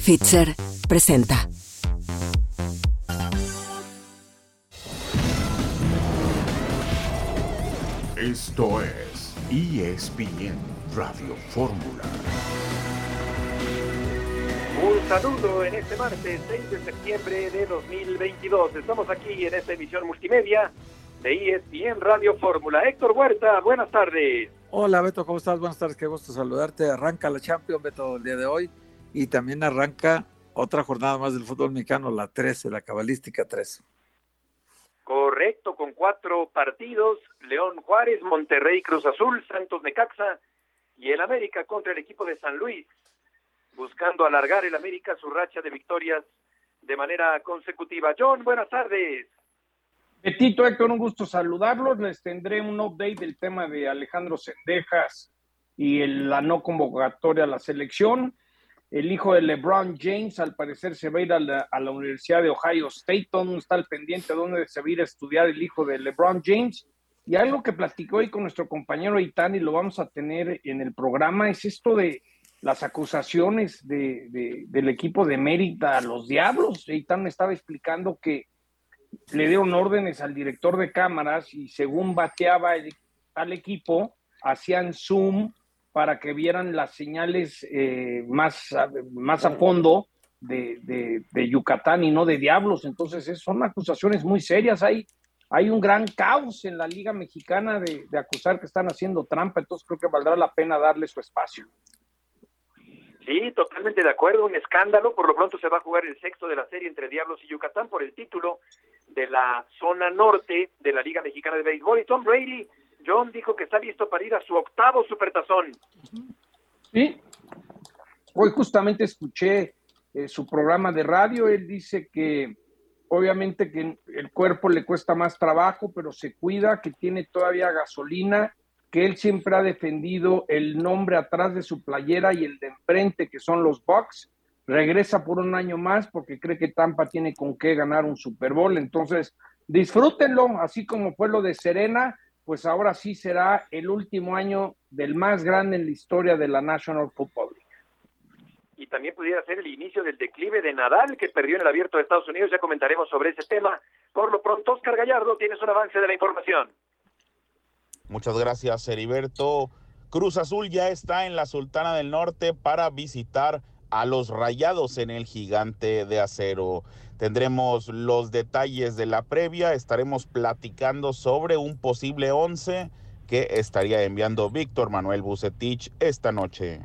Fitzer presenta. Esto es ESPN Radio Fórmula. Un saludo en este martes 6 de septiembre de 2022. Estamos aquí en esta emisión multimedia de ESPN Radio Fórmula. Héctor Huerta, buenas tardes. Hola Beto, ¿cómo estás? Buenas tardes, qué gusto saludarte. Arranca la Champions, Beto, el día de hoy, y también arranca otra jornada más del fútbol mexicano, la 13, la cabalística 13. Correcto, con 4 partidos: León Juárez, Monterrey Cruz Azul, Santos Necaxa y el América contra el equipo de San Luis, buscando alargar el América su racha de victorias de manera consecutiva. John, buenas tardes. Betito, Héctor, un gusto saludarlos. Les tendré un update del tema de Alejandro Zendejas y la no convocatoria a la selección. El hijo de LeBron James, al parecer, se va a ir a la Universidad de Ohio State. Todo el mundo está al pendiente de dónde se va a ir a estudiar el hijo de LeBron James. Y algo que platicó hoy con nuestro compañero Itán, y lo vamos a tener en el programa, es esto de las acusaciones del equipo de Mérida a los Diablos. Itán me estaba explicando que le dieron órdenes al director de cámaras y según bateaba al equipo, hacían zoom para que vieran las señales más a fondo de Yucatán y no de Diablos. Entonces son acusaciones muy serias. Hay un gran caos en la Liga Mexicana de acusar que están haciendo trampa, entonces creo que valdrá la pena darle su espacio. Sí, totalmente de acuerdo, un escándalo. Por lo pronto se va a jugar el sexto de la serie entre Diablos y Yucatán por el título de la zona norte de la Liga Mexicana de Béisbol. Y Tom Brady, John, dijo que está listo para ir a su 8º Supertazón. Sí, hoy justamente escuché su programa de radio. Él dice que obviamente que el cuerpo le cuesta más trabajo, pero se cuida, que tiene todavía gasolina, que él siempre ha defendido el nombre atrás de su playera y el de enfrente, que son los Bucks. Regresa por un año más porque cree que Tampa tiene con qué ganar un Super Bowl. Entonces, disfrútenlo, así como fue lo de Serena, pues ahora sí será el último año del más grande en la historia de la National Football League. Y también pudiera ser el inicio del declive de Nadal, que perdió en el Abierto de Estados Unidos. Ya comentaremos sobre ese tema. Por lo pronto, Oscar Gallardo, tienes un avance de la información. Muchas gracias, Heriberto. Cruz Azul ya está en la Sultana del Norte para visitar a los Rayados en el Gigante de Acero. Tendremos los detalles de la previa, estaremos platicando sobre un posible 11 que estaría enviando Víctor Manuel Vucetich esta noche.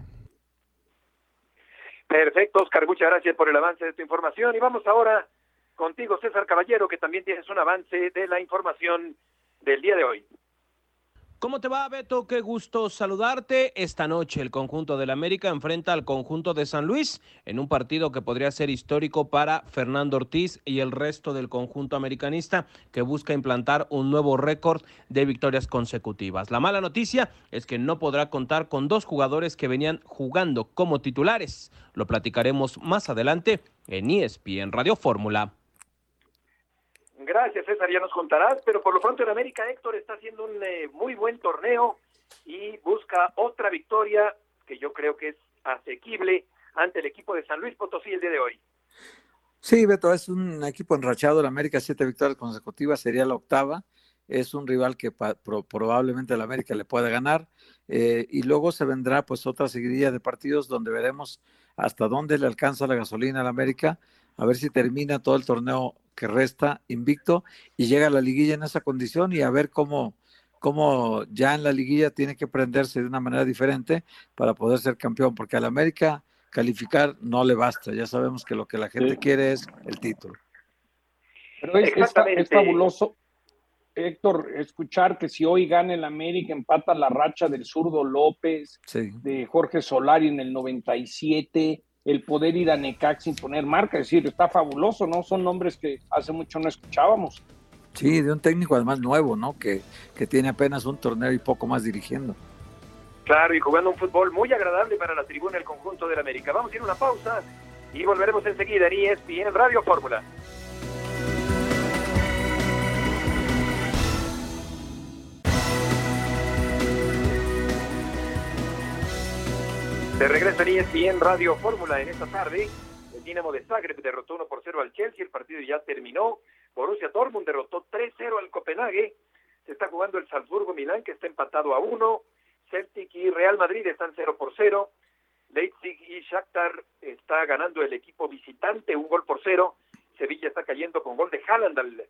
Perfecto, Oscar, muchas gracias por el avance de tu información. Y vamos ahora contigo, César Caballero, que también tienes un avance de la información del día de hoy. ¿Cómo te va, Beto? Qué gusto saludarte. Esta noche el conjunto del América enfrenta al conjunto de San Luis en un partido que podría ser histórico para Fernando Ortiz y el resto del conjunto americanista, que busca implantar un nuevo récord de victorias consecutivas. La mala noticia es que no podrá contar con 2 jugadores que venían jugando como titulares. Lo platicaremos más adelante en ESPN Radio Fórmula. Gracias, César, ya nos contarás, pero por lo pronto en América, Héctor está haciendo un muy buen torneo y busca otra victoria que yo creo que es asequible ante el equipo de San Luis Potosí el día de hoy. Sí, Beto, es un equipo enrachado. El América 7 victorias consecutivas, sería la 8ª. Es un rival que probablemente el América le pueda ganar, y luego se vendrá pues otra seguidilla de partidos donde veremos hasta dónde le alcanza la gasolina al América, a ver si termina todo el torneo que resta invicto y llega a la liguilla en esa condición, y a ver cómo ya en la liguilla tiene que prenderse de una manera diferente para poder ser campeón, porque al América calificar no le basta. Ya sabemos que lo que la gente quiere es el título. Pero es fabuloso, Héctor, escuchar que si hoy gana el América, empata la racha del zurdo López, sí, de Jorge Solari en el 97, el poder ir a Necaxa sin poner marca, es decir, está fabuloso, ¿no? Son nombres que hace mucho no escuchábamos. Sí, de un técnico además nuevo, ¿no? Que tiene apenas un torneo y poco más dirigiendo. Claro, y jugando un fútbol muy agradable para la tribuna del conjunto del América. Vamos a ir a una pausa y volveremos enseguida en ESPN Radio Fórmula. De regreso en ESPN Radio Fórmula en esta tarde. Dinamo de Zagreb derrotó 1-0 al Chelsea, el partido ya terminó. Borussia Dortmund derrotó 3-0 al Copenhague. Se está jugando el Salzburgo-Milán, que está empatado a 1. Celtic y Real Madrid están 0-0. Leipzig y Shakhtar está ganando el equipo visitante 1-0. Sevilla está cayendo con gol de Haaland al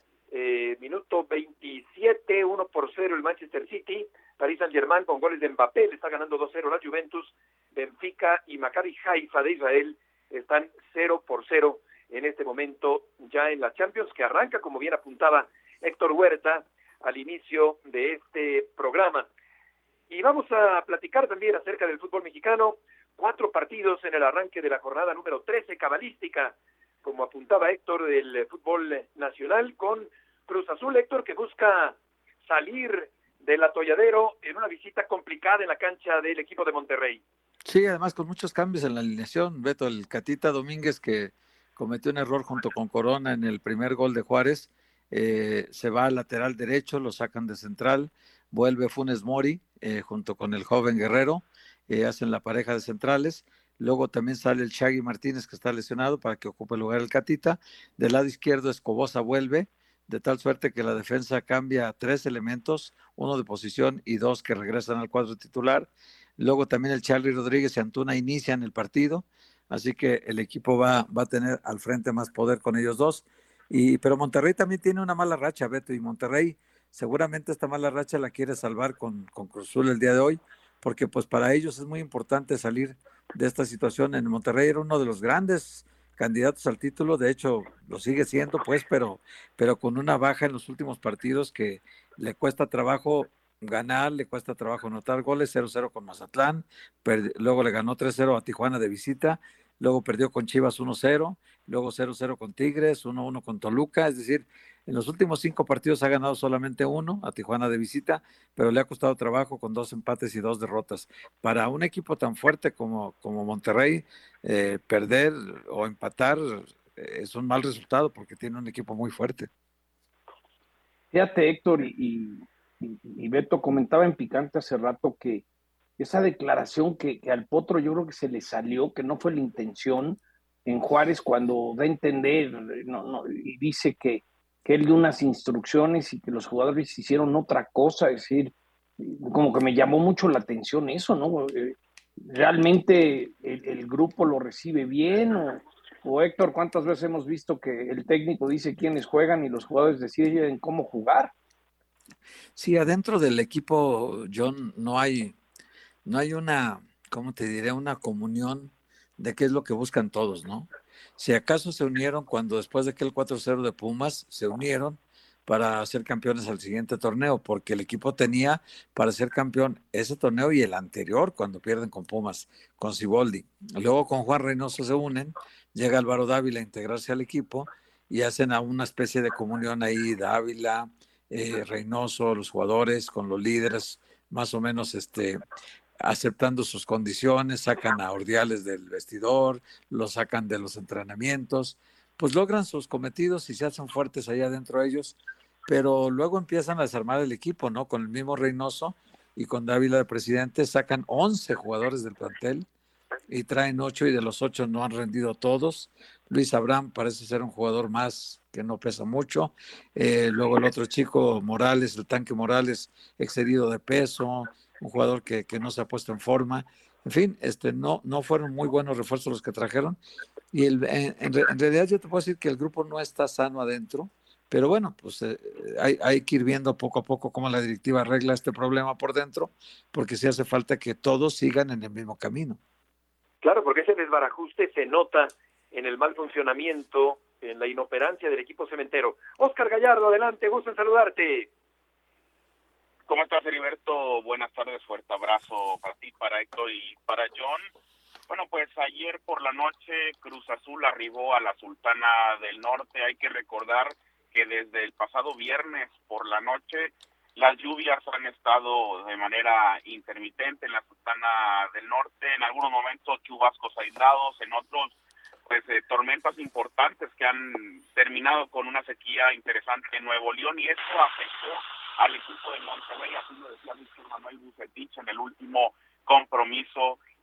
minuto 27, 1-0 el Manchester City. Paris Saint-Germain con goles de Mbappé le está ganando 2-0 la Juventus. Benfica y Maccabi Haifa de Israel están 0-0 en este momento ya en la Champions, que arranca, como bien apuntaba Héctor Huerta al inicio de este programa. Y vamos a platicar también acerca del fútbol mexicano. 4 partidos en el arranque de la jornada número 13 cabalística, como apuntaba Héctor, del fútbol nacional, con Cruz Azul, Héctor, que busca salir del atolladero en una visita complicada en la cancha del equipo de Monterrey. Sí, además con muchos cambios en la alineación, Beto, el Catita Domínguez, que cometió un error junto con Corona en el primer gol de Juárez, se va al lateral derecho, lo sacan de central, vuelve Funes Mori junto con el joven Guerrero, hacen la pareja de centrales. Luego también sale el Shaggy Martínez, que está lesionado, para que ocupe el lugar el Catita. Del lado izquierdo Escobosa vuelve, de tal suerte que la defensa cambia a 3 elementos, 1 de posición y 2 que regresan al cuadro titular. Luego también el Charly Rodríguez y Antuna inician el partido, así que el equipo va a tener al frente más poder con ellos dos. Pero Monterrey también tiene una mala racha, Beto, y Monterrey seguramente esta mala racha la quiere salvar con Cruz Azul el día de hoy, porque pues para ellos es muy importante salir de esta situación. En Monterrey era uno de los grandes candidatos al título, de hecho lo sigue siendo, pues, pero con una baja en los últimos partidos que le cuesta trabajo ganar, le cuesta trabajo anotar goles. 0-0 con Mazatlán, luego le ganó 3-0 a Tijuana de visita, luego perdió con Chivas 1-0, luego 0-0 con Tigres, 1-1 con Toluca. Es decir, en los últimos 5 partidos ha ganado solamente 1 a Tijuana de visita, pero le ha costado trabajo con 2 empates y 2 derrotas. Para un equipo tan fuerte como Monterrey, perder o empatar es un mal resultado, porque tiene un equipo muy fuerte. Fíjate, Héctor y Beto, comentaba en Picante hace rato que esa declaración que al Potro yo creo que se le salió, que no fue la intención en Juárez, cuando da a entender y dice que él dio unas instrucciones y que los jugadores hicieron otra cosa. Es decir, como que me llamó mucho la atención eso, ¿no? ¿Realmente el grupo lo recibe bien? O Héctor, ¿cuántas veces hemos visto que el técnico dice quiénes juegan y los jugadores deciden cómo jugar? Sí, adentro del equipo, John, no hay una, ¿cómo te diré? Una comunión de qué es lo que buscan todos, ¿no? Si acaso se unieron cuando después de aquel 4-0 de Pumas, se unieron para ser campeones al siguiente torneo, porque el equipo tenía para ser campeón ese torneo y el anterior, cuando pierden con Pumas, con Siboldi. Luego con Juan Reynoso se unen, llega Álvaro Dávila a integrarse al equipo y hacen a una especie de comunión ahí, Dávila, Reynoso, los jugadores con los líderes, más o menos aceptando sus condiciones, sacan a Ordiales del vestidor, lo sacan de los entrenamientos, pues logran sus cometidos y se hacen fuertes allá adentro ellos, pero luego empiezan a desarmar el equipo, ¿no? Con el mismo Reynoso y con Dávila de presidente, sacan 11 jugadores del plantel y traen 8, y de los 8 no han rendido todos. Luis Abraham parece ser un jugador más que no pesa mucho. Luego el otro chico, Morales, el Tanque Morales, excedido de peso, un jugador que no se ha puesto en forma. En fin, no fueron muy buenos refuerzos los que trajeron. Y en realidad yo te puedo decir que el grupo no está sano adentro, pero bueno, pues hay que ir viendo poco a poco cómo la directiva arregla este problema por dentro, porque sí hace falta que todos sigan en el mismo camino. Claro, porque ese desbarajuste se nota en el mal funcionamiento, en la inoperancia del equipo cementero. Óscar Gallardo, adelante, gusto en saludarte. ¿Cómo estás, Heriberto? Buenas tardes, fuerte abrazo para ti, para Héctor y para John. Bueno, pues ayer por la noche Cruz Azul arribó a la Sultana del Norte. Hay que recordar que desde el pasado viernes por la noche las lluvias han estado de manera intermitente en la Sultana del Norte, en algunos momentos chubascos aislados, en otros pues tormentas importantes que han terminado con una sequía interesante en Nuevo León, y esto afectó al equipo de Monterrey. Así lo decía Víctor Manuel Bucetich en el último compromiso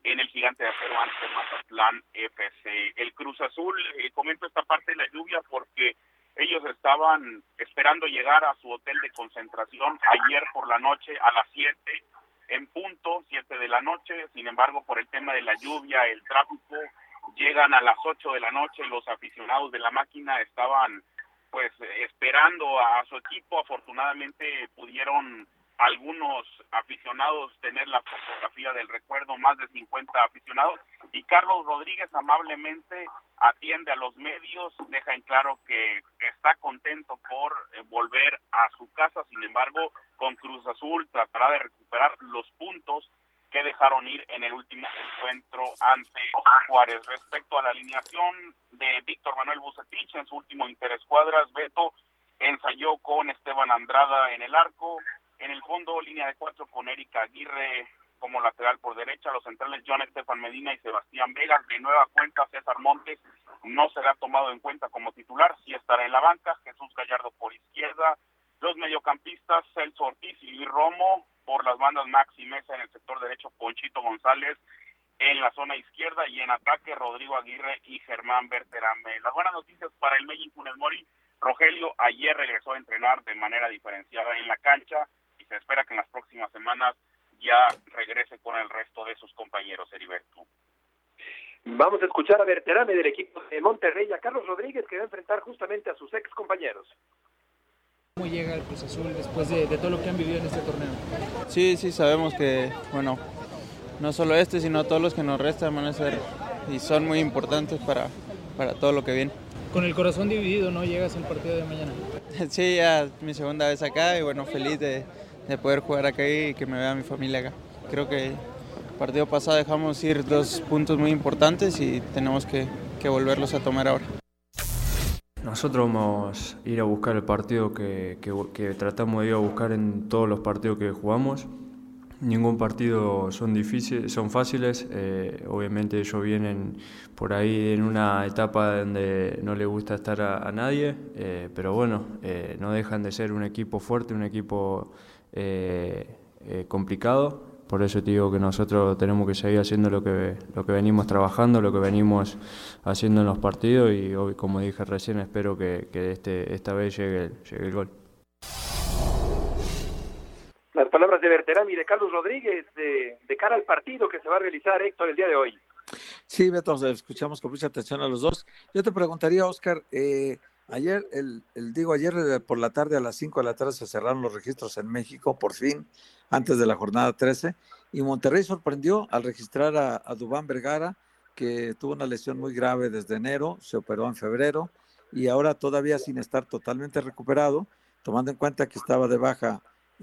en el Gigante de Acero ante Mazatlán FC. El Cruz Azul, comento esta parte de la lluvia porque ellos estaban esperando llegar a su hotel de concentración ayer por la noche a las 7 en punto, 7 de la noche. Sin embargo, por el tema de la lluvia, el tráfico, llegan a las 8 de la noche. Los aficionados de la máquina estaban pues esperando a su equipo. Afortunadamente pudieron algunos aficionados tener la fotografía del recuerdo, más de 50 aficionados, y Carlos Rodríguez amablemente atiende a los medios, deja en claro que está contento por volver a su casa. Sin embargo, con Cruz Azul tratará de recuperar los puntos que dejaron ir en el último encuentro ante Juárez. Respecto a la alineación de Víctor Manuel Vucetich en su último interescuadras, Beto ensayó con Esteban Andrada en el arco. En el fondo, línea de 4 con Erika Aguirre como lateral por derecha, los centrales John Estefan Medina y Sebastián Vegas. De nueva cuenta, César Montes no será tomado en cuenta como titular, sí estará en la banca. Jesús Gallardo por izquierda, los mediocampistas Celso Ortiz y Luis Romo, por las bandas Maxi Mesa en el sector derecho, Ponchito González en la zona izquierda, y en ataque Rodrigo Aguirre y Germán Berterame. Las buenas noticias para el Meji Funes Mori: Rogelio ayer regresó a entrenar de manera diferenciada en la cancha, y se espera que en las próximas semanas ya regrese con el resto de sus compañeros, Heriberto. Vamos a escuchar a Berterame del equipo de Monterrey, a Carlos Rodríguez, que va a enfrentar justamente a sus ex compañeros. ¿Cómo llega el Cruz Azul después de todo lo que han vivido en este torneo? Sí, sabemos que, bueno, no solo sino todos los que nos restan van a ser y son muy importantes para todo lo que viene. Con el corazón dividido, ¿no? Llegas al partido de mañana. Sí, ya mi segunda vez acá y bueno, feliz de poder jugar acá y que me vea mi familia acá. Creo que el partido pasado dejamos ir 2 puntos muy importantes y tenemos que volverlos a tomar ahora. Nosotros vamos a ir a buscar el partido que tratamos de ir a buscar en todos los partidos que jugamos. Ningún partido son fáciles, obviamente ellos vienen por ahí en una etapa donde no les gusta estar a nadie, pero bueno, no dejan de ser un equipo fuerte, un equipo complicado. Por eso te digo que nosotros tenemos que seguir haciendo lo que venimos trabajando, lo que venimos haciendo en los partidos, y hoy, como dije recién, espero que esta vez llegue el gol. Las palabras de Berterame y de Carlos Rodríguez de cara al partido que se va a realizar, Héctor, el día de hoy. Sí, Beto, escuchamos con mucha atención a los dos. Yo te preguntaría, Oscar, ayer por la tarde, a las 5 de la tarde, se cerraron los registros en México, por fin, antes de la jornada 13, y Monterrey sorprendió al registrar a Duván Vergara, que tuvo una lesión muy grave desde enero, se operó en febrero, y ahora todavía sin estar totalmente recuperado, tomando en cuenta que estaba de baja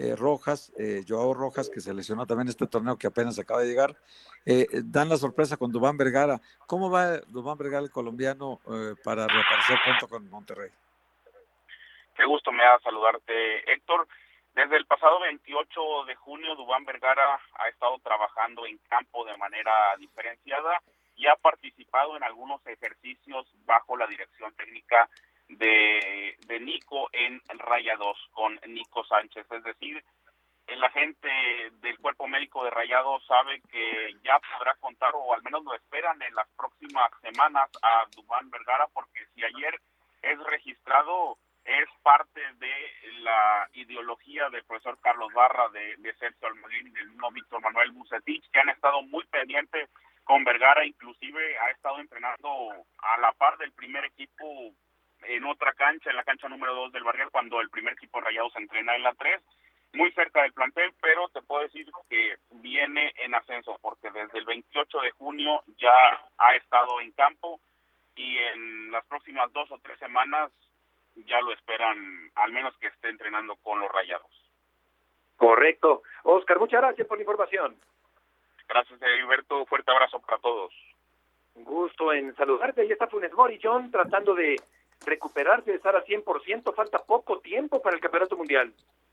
Joao Rojas, que se lesionó también este torneo que apenas acaba de llegar. Dan la sorpresa con Duván Vergara. ¿Cómo va Duván Vergara, el colombiano, para reaparecer pronto con Monterrey? Qué gusto me da saludarte, Héctor. Desde el pasado 28 de junio, Duván Vergara ha estado trabajando en campo de manera diferenciada y ha participado en algunos ejercicios bajo la dirección técnica de Nico en Rayados, con Nico Sánchez. Es decir, la gente del cuerpo médico de Rayados sabe que ya podrá contar, o al menos lo esperan en las próximas semanas, a Duván Vergara, porque si ayer es registrado, es parte de la ideología del profesor Carlos Barra, de Sergio Almagín y del mismo Víctor Manuel Vucetich, que han estado muy pendientes con Vergara. Inclusive ha estado entrenando a la par del primer equipo en otra cancha, en la cancha número 2 del Barrial, cuando el primer equipo Rayados entrena en la 3, muy cerca del plantel, pero te puedo decir que viene en ascenso, porque desde el 28 de junio ya ha estado en campo, y en las próximas 2 o 3 semanas ya lo esperan, al menos que esté entrenando con los Rayados. Correcto. Oscar, muchas gracias por la información. Gracias, Heriberto. Fuerte abrazo para todos. Un gusto en saludarte. Ahí está Funes Mori, John, tratando de recuperarse, de estar al 100%. Falta poco tiempo para el Campeonato Mundial.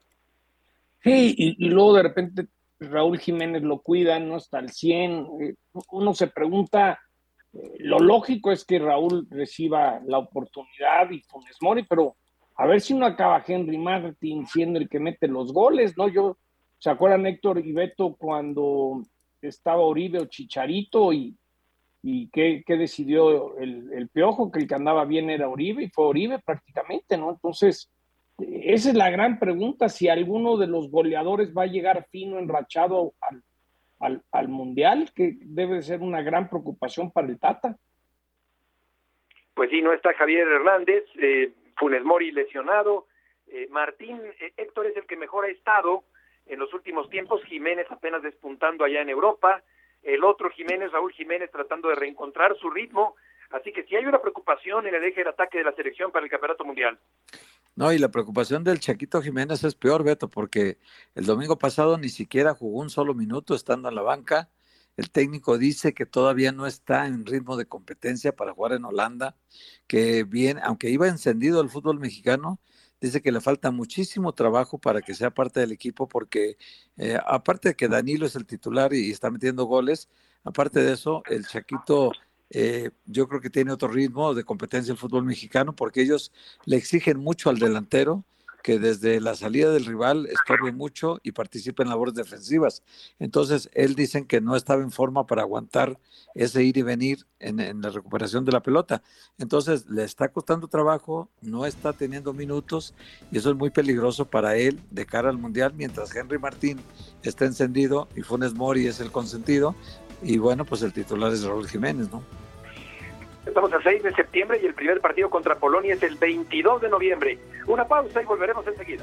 Sí, y luego de repente Raúl Jiménez lo cuida, no está al 100. Uno se pregunta, lo lógico es que Raúl reciba la oportunidad y Funes Mori, pero a ver si no acaba Henry Martin siendo el que mete los goles, ¿no? ¿Se acuerdan, Héctor y Beto, cuando estaba Oribe o Chicharito, y ¿qué decidió el Piojo? Que el que andaba bien era Oribe, y fue Oribe prácticamente, ¿no? Entonces, esa es la gran pregunta, si alguno de los goleadores va a llegar fino, enrachado al Mundial, que debe ser una gran preocupación para el Tata. Pues sí, no está Javier Hernández, Funes Mori lesionado, Martín, Héctor es el que mejor ha estado en los últimos tiempos, Jiménez apenas despuntando allá en Europa, el otro Jiménez, Raúl Jiménez, tratando de reencontrar su ritmo, así que sí hay una preocupación en el eje del ataque de la selección para el Campeonato Mundial. No, y la preocupación del Chaquito Jiménez es peor, Beto, porque el domingo pasado ni siquiera jugó un solo minuto estando en la banca. El técnico dice que todavía no está en ritmo de competencia para jugar en Holanda, que bien, aunque iba encendido el fútbol mexicano, dice que le falta muchísimo trabajo para que sea parte del equipo, porque aparte de que Danilo es el titular y está metiendo goles, aparte de eso, el Chaquito yo creo que tiene otro ritmo de competencia el fútbol mexicano, porque ellos le exigen mucho al delantero, que desde la salida del rival estorbe mucho y participe en labores defensivas. Entonces, él dicen que no estaba en forma para aguantar ese ir y venir en la recuperación de la pelota. Entonces, le está costando trabajo, no está teniendo minutos, y eso es muy peligroso para él de cara al Mundial, mientras Henry Martín está encendido y Funes Mori es el consentido, y bueno, pues el titular es Raúl Jiménez, ¿no? Estamos a 6 de septiembre y el primer partido contra Polonia es el 22 de noviembre. Una pausa y volveremos enseguida.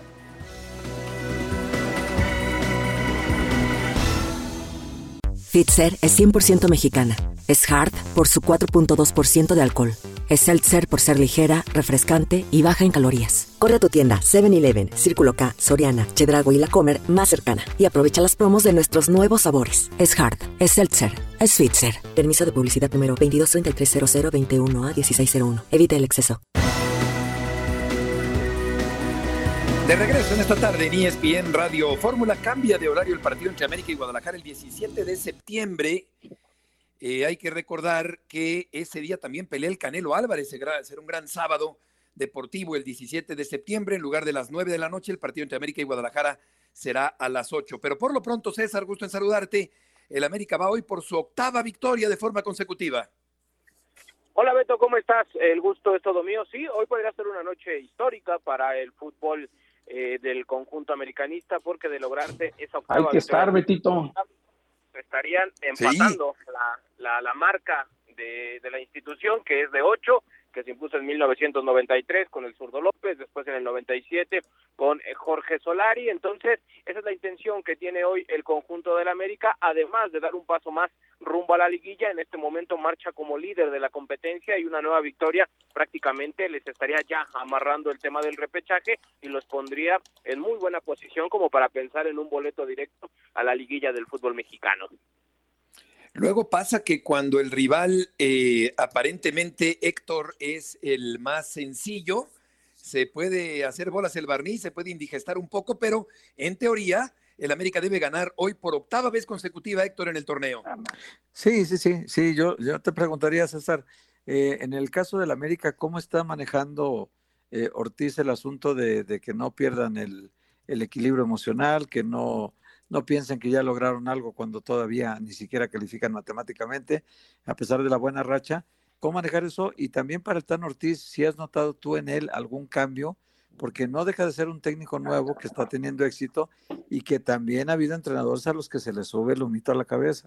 Fitzer es 100% mexicana. Es Hard por su 4.2% de alcohol. Es Seltzer por ser ligera, refrescante y baja en calorías. Corre a tu tienda 7-Eleven, Círculo K, Soriana, Chedraui y La Comer más cercana y aprovecha las promos de nuestros nuevos sabores. Es Hard, es Seltzer, es Fitzer. Permiso de publicidad número 22330021A1601. Evita el exceso. De regreso en esta tarde en ESPN Radio Fórmula. Cambia de horario el partido entre América y Guadalajara el 17 de septiembre. Hay que recordar que ese día también pelea el Canelo Álvarez. Será un gran sábado deportivo el 17 de septiembre. En lugar de las 9 de la noche, el partido entre América y Guadalajara será a las 8. Pero por lo pronto, César, gusto en saludarte. El América va hoy por su 8ª victoria de forma consecutiva. Hola Beto, ¿cómo estás? El gusto es todo mío. Sí, hoy podría ser una noche histórica para el fútbol del conjunto americanista, porque de lograrse esa 8ª hay que estar, Betito. Estarían empatando la marca de la institución, que es de 8, que se impuso en 1993 con el Zurdo López, después en el 97 con Jorge Solari. Entonces, esa es la intención que tiene hoy el conjunto del América, además de dar un paso más rumbo a la liguilla. En este momento marcha como líder de la competencia, y una nueva victoria prácticamente les estaría ya amarrando el tema del repechaje y los pondría en muy buena posición como para pensar en un boleto directo a la liguilla del fútbol mexicano. Luego pasa que cuando el rival aparentemente, Héctor, es el más sencillo, se puede hacer bolas el barniz, se puede indigestar un poco, pero en teoría el América debe ganar hoy por 8ª vez consecutiva, Héctor, en el torneo. Sí, yo te preguntaría, César, en el caso del América, ¿cómo está manejando Ortiz el asunto de que no pierdan el equilibrio emocional, que no piensen que ya lograron algo cuando todavía ni siquiera califican matemáticamente, a pesar de la buena racha? ¿Cómo manejar eso? Y también para el Tan Ortiz, si has notado tú en él algún cambio, porque no deja de ser un técnico nuevo que está teniendo éxito y que también ha habido entrenadores a los que se les sube el humito a la cabeza.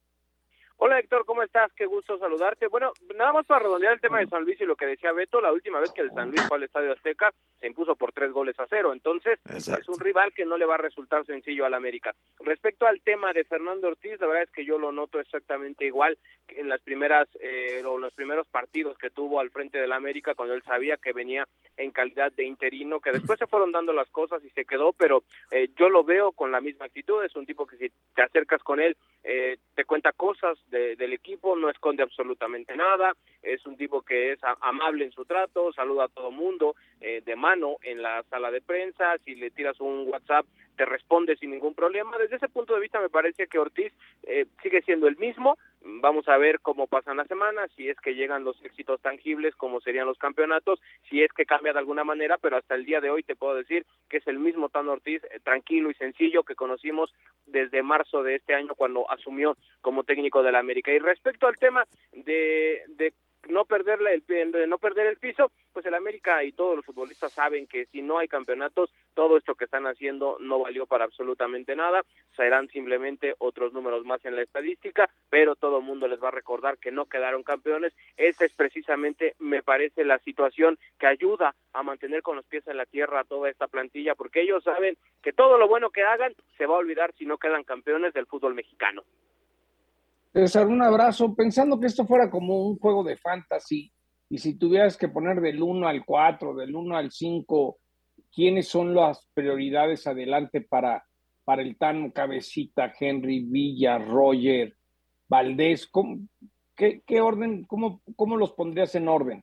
Hola Héctor, ¿cómo estás? Qué gusto saludarte. Bueno, nada más para redondear el tema de San Luis y lo que decía Beto, la última vez que el San Luis fue al Estadio Azteca se impuso por 3-0, entonces exacto, es un rival que no le va a resultar sencillo al América. Respecto al tema de Fernando Ortiz, la verdad es que yo lo noto exactamente igual que en los primeros partidos que tuvo al frente del América, cuando él sabía que venía en calidad de interino, que después se fueron dando las cosas y se quedó, pero yo lo veo con la misma actitud. Es un tipo que si te acercas con él, te cuenta cosas del equipo, no esconde absolutamente nada, es un tipo que es amable en su trato, saluda a todo mundo de mano en la sala de prensa, si le tiras un WhatsApp te responde sin ningún problema. Desde ese punto de vista me parece que Ortiz sigue siendo el mismo, Vamos a ver cómo pasan las semanas, si es que llegan los éxitos tangibles, como serían los campeonatos, si es que cambia de alguna manera, pero hasta el día de hoy te puedo decir que es el mismo Tano Ortiz, tranquilo y sencillo que conocimos desde marzo de este año cuando asumió como técnico de la América. Y respecto al tema de no perder el piso, pues el América y todos los futbolistas saben que si no hay campeonatos, todo esto que están haciendo no valió para absolutamente nada, serán simplemente otros números más en la estadística, pero todo el mundo les va a recordar que no quedaron campeones. Esa es precisamente, me parece, la situación que ayuda a mantener con los pies en la tierra a toda esta plantilla, porque ellos saben que todo lo bueno que hagan se va a olvidar si no quedan campeones del fútbol mexicano. César, un abrazo. Pensando que esto fuera como un juego de fantasy, y si tuvieras que poner del 1 al 4, del 1 al 5, ¿quiénes son las prioridades adelante para el Tano, Cabecita, Henry, Villa, Roger, Valdés? ¿Qué orden, cómo los pondrías en orden?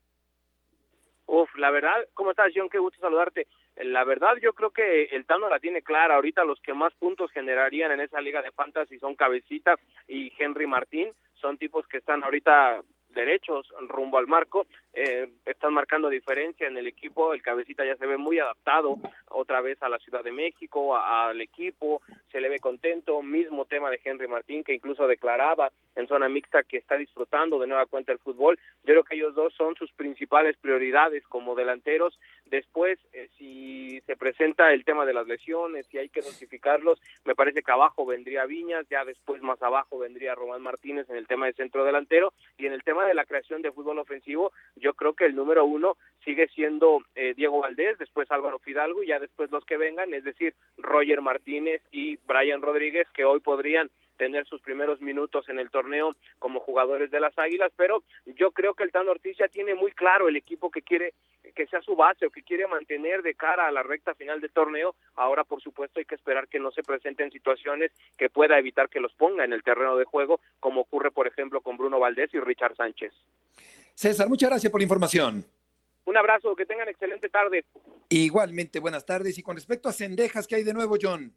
La verdad, ¿cómo estás, John? Qué gusto saludarte. La verdad, yo creo que el Tano la tiene clara. Ahorita los que más puntos generarían en esa liga de fantasy son Cabecita y Henry Martín. Son tipos que están ahorita derechos rumbo al marco, están marcando diferencia en el equipo. El Cabecita ya se ve muy adaptado otra vez a la Ciudad de México, al equipo, se le ve contento. Mismo tema de Henry Martín, que incluso declaraba en zona mixta que está disfrutando de nueva cuenta el fútbol. Yo creo que ellos dos son sus principales prioridades como delanteros. Después, si se presenta el tema de las lesiones, si hay que dosificarlos, me parece que abajo vendría Viñas, ya después más abajo vendría Román Martínez en el tema de centro delantero, y en el tema de la creación de fútbol ofensivo, yo creo que el número 1 sigue siendo Diego Valdés, después Álvaro Fidalgo, y ya después los que vengan, es decir, Roger Martínez y Brian Rodríguez, que hoy podrían tener sus primeros minutos en el torneo como jugadores de las Águilas, pero yo creo que el Tano Ortiz ya tiene muy claro el equipo que quiere que sea su base o que quiere mantener de cara a la recta final del torneo. Ahora, por supuesto, hay que esperar que no se presenten situaciones que pueda evitar que los ponga en el terreno de juego, como ocurre, por ejemplo, con Bruno Valdés y Richard Sánchez. César, muchas gracias por la información. Un abrazo, que tengan excelente tarde. Igualmente, buenas tardes. Y con respecto a Cendejas, ¿qué hay de nuevo, John?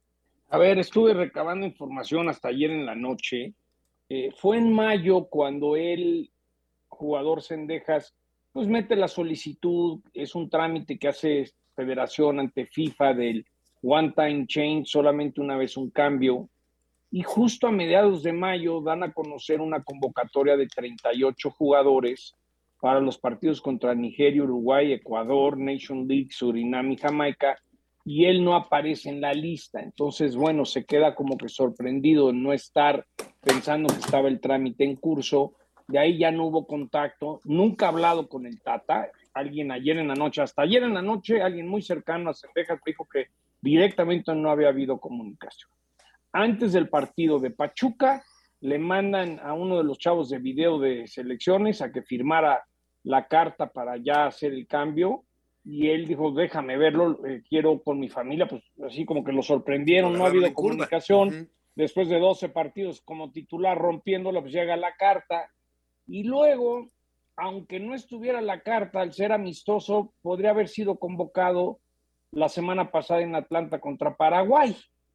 A ver, estuve recabando información hasta ayer en la noche. Fue en mayo cuando el jugador Cendejas pues mete la solicitud. Es un trámite que hace Federación ante FIFA del one time change, solamente una vez un cambio. Y justo a mediados de mayo dan a conocer una convocatoria de 38 jugadores para los partidos contra Nigeria, Uruguay, Ecuador, Nation League, Surinam y Jamaica, y él no aparece en la lista. Entonces, bueno, se queda como que sorprendido en no estar, pensando que estaba el trámite en curso. De ahí ya no hubo contacto, nunca ha hablado con el Tata. Alguien hasta ayer en la noche, alguien muy cercano a Cendejas dijo que directamente no había habido comunicación. Antes del partido de Pachuca, le mandan a uno de los chavos de video de selecciones a que firmara la carta para ya hacer el cambio, y él dijo, déjame verlo, quiero con mi familia. Pues así como que lo sorprendieron, no ha habido comunicación. Después de 12 partidos como titular rompiéndola, pues llega la carta, y luego, aunque no estuviera la carta, al ser amistoso, podría haber sido convocado la semana pasada en Atlanta contra Paraguay.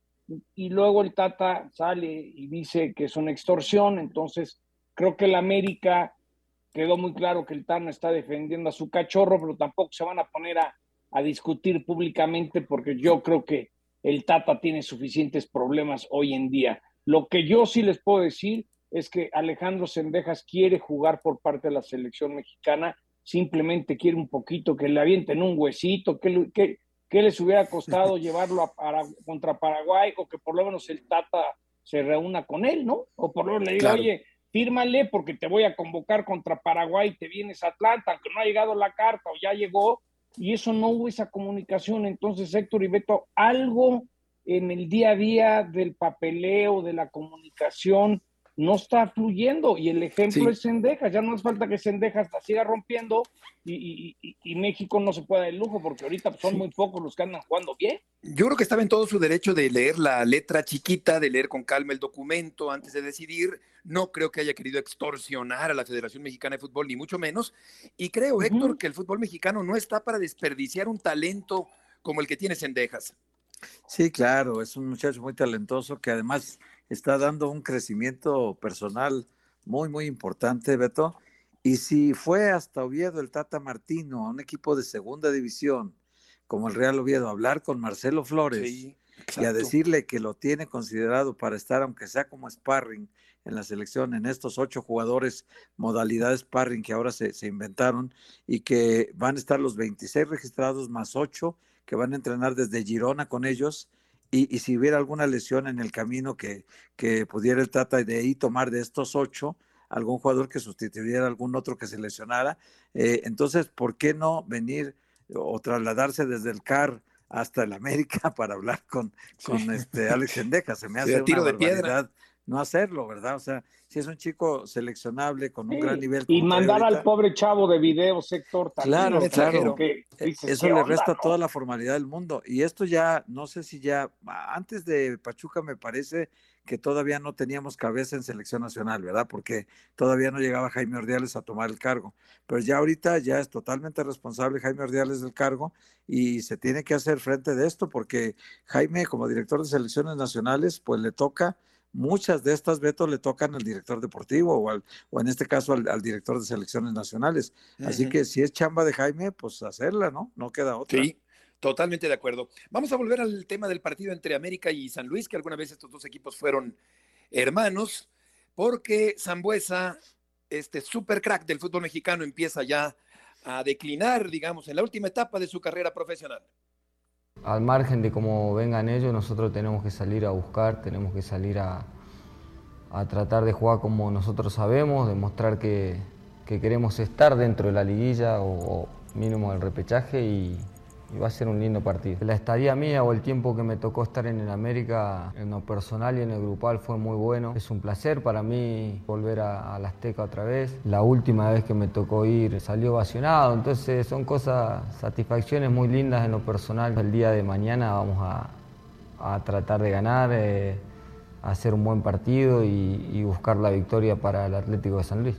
Y luego el Tata sale y dice que es una extorsión. Entonces creo que el América quedó muy claro que el Tano está defendiendo a su cachorro, pero tampoco se van a poner a discutir públicamente, porque yo creo que el Tata tiene suficientes problemas hoy en día. Lo que yo sí les puedo decir es que Alejandro Cendejas quiere jugar por parte de la selección mexicana, simplemente quiere un poquito que le avienten un huesito, que les hubiera costado llevarlo contra Paraguay, o que por lo menos el Tata se reúna con él, ¿no? O por lo menos le diga, claro, oye, fírmale porque te voy a convocar contra Paraguay, te vienes a Atlanta, aunque no ha llegado la carta o ya llegó, y eso no hubo esa comunicación. Entonces, Héctor y Beto, algo en el día a día del papeleo, de la comunicación, no está fluyendo, y el ejemplo es Cendejas. Ya no hace falta que Cendejas la siga rompiendo y México no se pueda dar el lujo, porque ahorita son muy pocos los que andan jugando bien. Yo creo que estaba en todo su derecho de leer la letra chiquita, de leer con calma el documento antes de decidir. No creo que haya querido extorsionar a la Federación Mexicana de Fútbol, ni mucho menos. Y creo, Héctor, que el fútbol mexicano no está para desperdiciar un talento como el que tiene Cendejas. Sí, claro, es un muchacho muy talentoso que además está dando un crecimiento personal muy, muy importante, Beto. Y si fue hasta Oviedo el Tata Martino, a un equipo de segunda división, como el Real Oviedo, a hablar con Marcelo Flores y a decirle que lo tiene considerado para estar, aunque sea como sparring, en la selección, en estos 8 jugadores, modalidades sparring que ahora se inventaron, y que van a estar los 26 registrados más 8 que van a entrenar desde Girona con ellos, y si hubiera alguna lesión en el camino que pudiera el Tata de ahí tomar de estos 8 algún jugador que sustituyera a algún otro que se lesionara, entonces, ¿por qué no venir o trasladarse desde el CAR hasta el América para hablar con Alex Sendejas? Se me hace una barbaridad no hacerlo, ¿verdad? O sea, si es un chico seleccionable con un gran nivel. Y mandar al pobre chavo de videos, Héctor, también. Claro. Que dices, eso le resta toda la formalidad del mundo. Y esto ya, no sé si ya, antes de Pachuca me parece que todavía no teníamos cabeza en selección nacional, ¿verdad? Porque todavía no llegaba Jaime Ordiales a tomar el cargo. Pero ya ahorita ya es totalmente responsable Jaime Ordiales del cargo y se tiene que hacer frente de esto, porque Jaime, como director de selecciones nacionales, pues le toca. Muchas de estas, Beto, le tocan al director deportivo o en este caso al director de selecciones nacionales. Así que si es chamba de Jaime, pues hacerla, ¿no? No queda otra. Sí, totalmente de acuerdo. Vamos a volver al tema del partido entre América y San Luis, que alguna vez estos dos equipos fueron hermanos, porque Sambueza, este super crack del fútbol mexicano, empieza ya a declinar, digamos, en la última etapa de su carrera profesional. Al margen de cómo vengan ellos, nosotros tenemos que salir a buscar, tenemos que salir a tratar de jugar como nosotros sabemos, demostrar que queremos estar dentro de la liguilla o mínimo del repechaje y va a ser un lindo partido. La estadía mía o el tiempo que me tocó estar en el América, en lo personal y en el grupal, fue muy bueno. Es un placer para mí volver a la Azteca otra vez. La última vez que me tocó ir salió ovacionado, entonces son satisfacciones muy lindas en lo personal. El día de mañana vamos a tratar de ganar, hacer un buen partido y buscar la victoria para el Atlético de San Luis.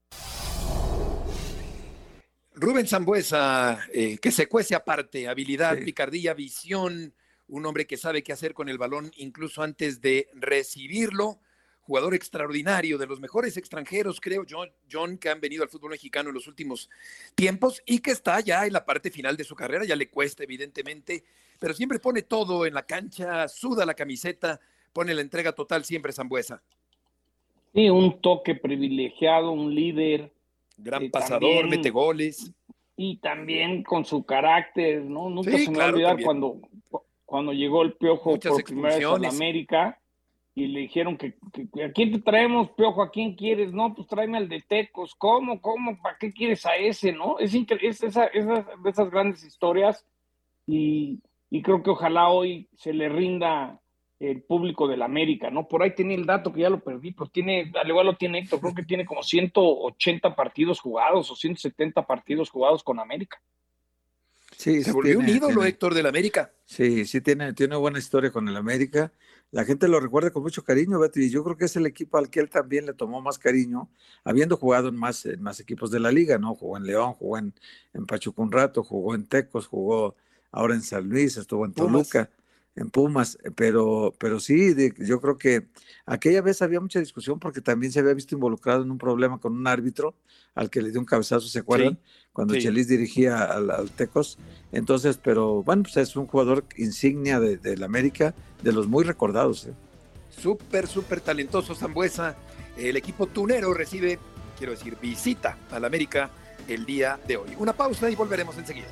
Rubén Sambueza, que se cuece aparte, habilidad, picardía, visión, un hombre que sabe qué hacer con el balón incluso antes de recibirlo, jugador extraordinario, de los mejores extranjeros, creo, John, que han venido al fútbol mexicano en los últimos tiempos y que está ya en la parte final de su carrera, ya le cuesta evidentemente, pero siempre pone todo en la cancha, suda la camiseta, pone la entrega total siempre Sambueza. Sí, un toque privilegiado, un líder. Gran pasador, también, mete goles. Y también con su carácter, ¿no? Nunca se me va a olvidar cuando llegó el Piojo muchas por primera vez a la América y le dijeron que ¿a quién te traemos, Piojo? ¿A quién quieres? No, pues tráeme al de Tecos. ¿Cómo? ¿Para qué quieres a ese, no? Es de esas grandes historias y creo que ojalá hoy se le rinda el público del América, ¿no? Por ahí tenía el dato que ya lo perdí, pero al igual lo tiene Héctor, creo que tiene como 180 partidos jugados o 170 partidos jugados con América. Sí, se volvió un ídolo, Héctor, del América. Sí, tiene una buena historia con el América. La gente lo recuerda con mucho cariño, Beto, y yo creo que es el equipo al que él también le tomó más cariño, habiendo jugado en más equipos de la liga, ¿no? Jugó en León, jugó en Pachuca un rato, jugó en Tecos, jugó ahora en San Luis, estuvo en Toluca. En Pumas, pero sí, yo creo que aquella vez había mucha discusión porque también se había visto involucrado en un problema con un árbitro al que le dio un cabezazo, ¿se acuerdan? Sí, cuando Chelis dirigía al Tecos. Entonces, pero bueno, pues es un jugador insignia del América, de los muy recordados. Súper talentoso Sambueza. El equipo tunero visita al América el día de hoy. Una pausa y volveremos enseguida.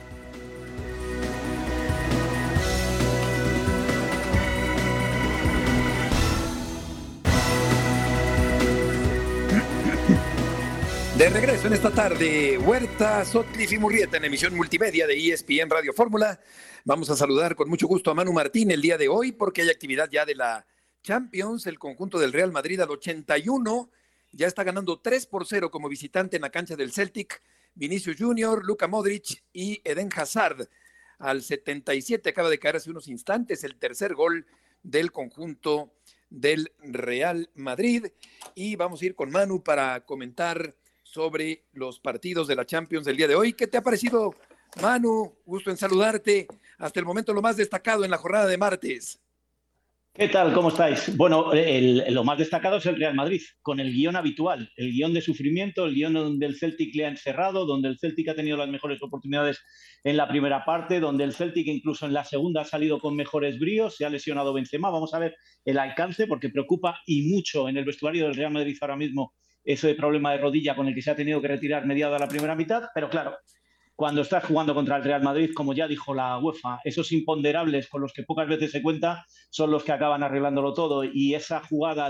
De regreso en esta tarde, Huerta, Sotcliffe y Murrieta en emisión multimedia de ESPN Radio Fórmula. Vamos a saludar con mucho gusto a Manu Martín el día de hoy porque hay actividad ya de la Champions. El conjunto del Real Madrid al 81 ya está ganando 3-0 como visitante en la cancha del Celtic. Vinicius Junior, Luka Modric y Eden Hazard. Al 77 acaba de caer hace unos instantes el tercer gol del conjunto del Real Madrid. Y vamos a ir con Manu para comentar sobre los partidos de la Champions del día de hoy. ¿Qué te ha parecido, Manu? Gusto en saludarte. Hasta el momento lo más destacado en la jornada de martes. ¿Qué tal? ¿Cómo estáis? Bueno, lo más destacado es el Real Madrid, con el guión habitual, el guión de sufrimiento, el guión donde el Celtic le ha encerrado, donde el Celtic ha tenido las mejores oportunidades en la primera parte, donde el Celtic incluso en la segunda ha salido con mejores bríos, se ha lesionado Benzema. Vamos a ver el alcance, porque preocupa y mucho en el vestuario del Real Madrid ahora mismo ese problema de rodilla con el que se ha tenido que retirar mediada la primera mitad, pero claro, cuando estás jugando contra el Real Madrid, como ya dijo la UEFA, esos imponderables con los que pocas veces se cuenta son los que acaban arreglándolo todo. Y esa jugada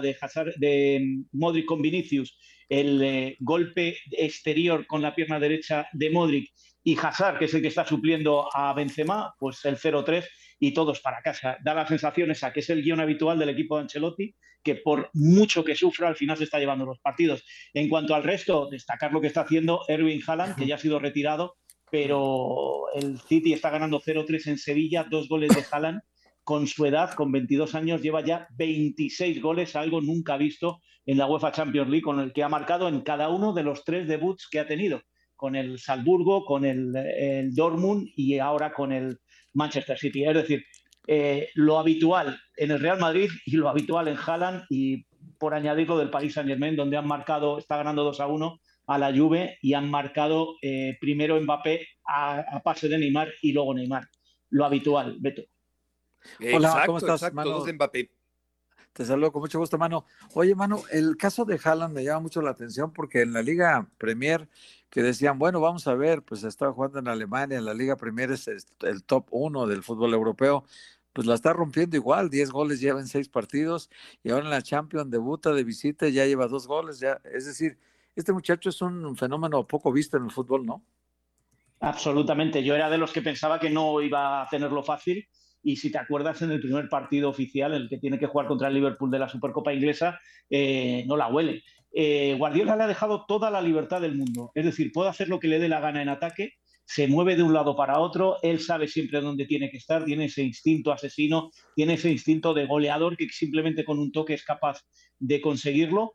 de Modric con Vinicius, el golpe exterior con la pierna derecha de Modric y Hazard, que es el que está supliendo a Benzema, pues el 0-3 y todos para casa. Da la sensación esa, que es el guión habitual del equipo de Ancelotti, que por mucho que sufra, al final se está llevando los partidos. En cuanto al resto, destacar lo que está haciendo Erling Haaland, que ya ha sido retirado, pero el City está ganando 0-3 en Sevilla, 2 goles de Haaland. Con su edad, con 22 años, lleva ya 26 goles, algo nunca visto en la UEFA Champions League, con el que ha marcado en cada uno de los 3 debuts que ha tenido, con el Salzburgo, con el Dortmund y ahora con el Manchester City. Es decir, lo habitual en el Real Madrid y lo habitual en Haaland, y por añadirlo del Paris Saint-Germain, donde han marcado, está ganando 2-1 a la Juve y han marcado primero Mbappé a pase de Neymar y luego Neymar. Lo habitual, Beto. Hola, Exacto, ¿cómo estás, exacto, Manu? dos de Mbappé. Te saludo con mucho gusto, Manu. Oye, Manu, el caso de Haaland me llama mucho la atención porque en la Liga Premier, que decían, bueno, vamos a ver, pues estaba jugando en Alemania, en la Liga Premier es el top 1 del fútbol europeo, pues la está rompiendo igual, 10 goles lleva en 6 partidos, y ahora en la Champions debuta de visita y ya lleva 2 goles, ya, es decir, este muchacho es un fenómeno poco visto en el fútbol, ¿no? Absolutamente. Yo era de los que pensaba que no iba a tenerlo fácil. Y si te acuerdas, en el primer partido oficial, el que tiene que jugar contra el Liverpool de la Supercopa Inglesa, no la huele. Guardiola le ha dejado toda la libertad del mundo. Es decir, puede hacer lo que le dé la gana en ataque, se mueve de un lado para otro, él sabe siempre dónde tiene que estar, tiene ese instinto asesino, tiene ese instinto de goleador que simplemente con un toque es capaz de conseguirlo.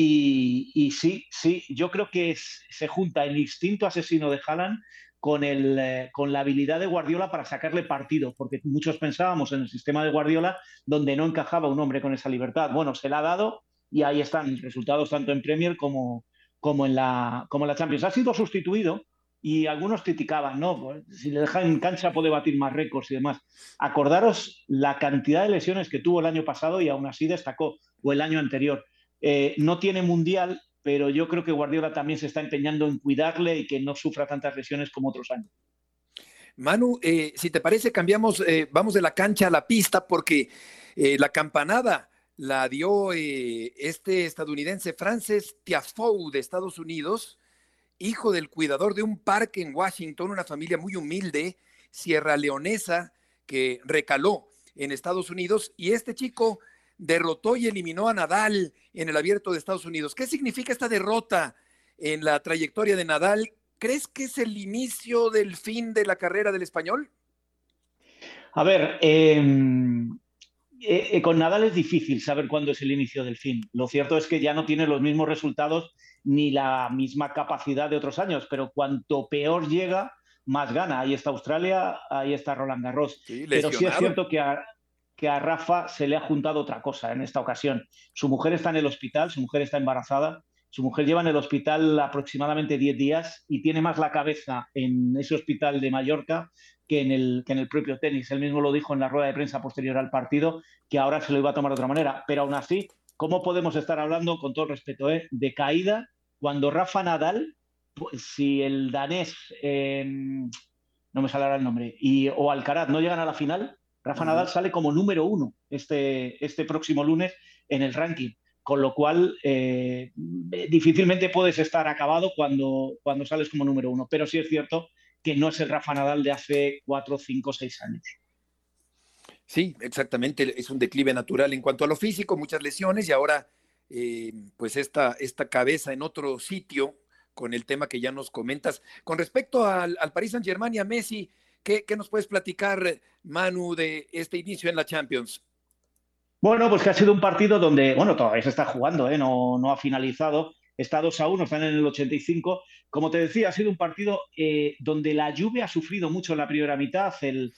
Y sí, yo creo que se junta el instinto asesino de Haaland con la habilidad de Guardiola para sacarle partido, porque muchos pensábamos en el sistema de Guardiola donde no encajaba un hombre con esa libertad. Bueno, se la ha dado y ahí están resultados tanto en Premier como en la Champions. Ha sido sustituido y algunos criticaban, no, pues, si le dejan en cancha puede batir más récords y demás. Acordaros la cantidad de lesiones que tuvo el año pasado y aún así destacó, o el año anterior. No tiene mundial, pero yo creo que Guardiola también se está empeñando en cuidarle y que no sufra tantas lesiones como otros años. Manu, si te parece, cambiamos, vamos de la cancha a la pista, porque la campanada la dio este estadounidense Frances Tiafoe de Estados Unidos, hijo del cuidador de un parque en Washington, una familia muy humilde, sierraleonesa, que recaló en Estados Unidos, y este chico derrotó y eliminó a Nadal en el Abierto de Estados Unidos. ¿Qué significa esta derrota en la trayectoria de Nadal? ¿Crees que es el inicio del fin de la carrera del español? A ver, con Nadal es difícil saber cuándo es el inicio del fin. Lo cierto es que ya no tiene los mismos resultados ni la misma capacidad de otros años, pero cuanto peor llega, más gana. Ahí está Australia, ahí está Roland Garros. Sí, pero sí es cierto que a Rafa se le ha juntado otra cosa en esta ocasión. Su mujer está en el hospital, su mujer está embarazada, su mujer lleva en el hospital aproximadamente 10 días y tiene más la cabeza en ese hospital de Mallorca que en el propio tenis. Él mismo lo dijo en la rueda de prensa posterior al partido, que ahora se lo iba a tomar de otra manera. Pero aún así, ¿cómo podemos estar hablando, con todo el respeto, de caída cuando Rafa Nadal, pues, si el danés, no me sale ahora el nombre, o Alcaraz no llegan a la final, Rafa Nadal sale como número 1 este próximo lunes en el ranking, con lo cual difícilmente puedes estar acabado cuando sales como número 1, pero sí es cierto que no es el Rafa Nadal de hace 4, 5, 6 años. Sí, exactamente, es un declive natural en cuanto a lo físico, muchas lesiones y ahora pues esta cabeza en otro sitio con el tema que ya nos comentas. Con respecto al Paris Saint-Germain y a Messi, ¿qué nos puedes platicar, Manu, de este inicio en la Champions? Bueno, pues que ha sido un partido donde, bueno, todavía se está jugando, no ha finalizado, está 2-1, están en el 85. Como te decía, ha sido un partido donde la Juve ha sufrido mucho en la primera mitad.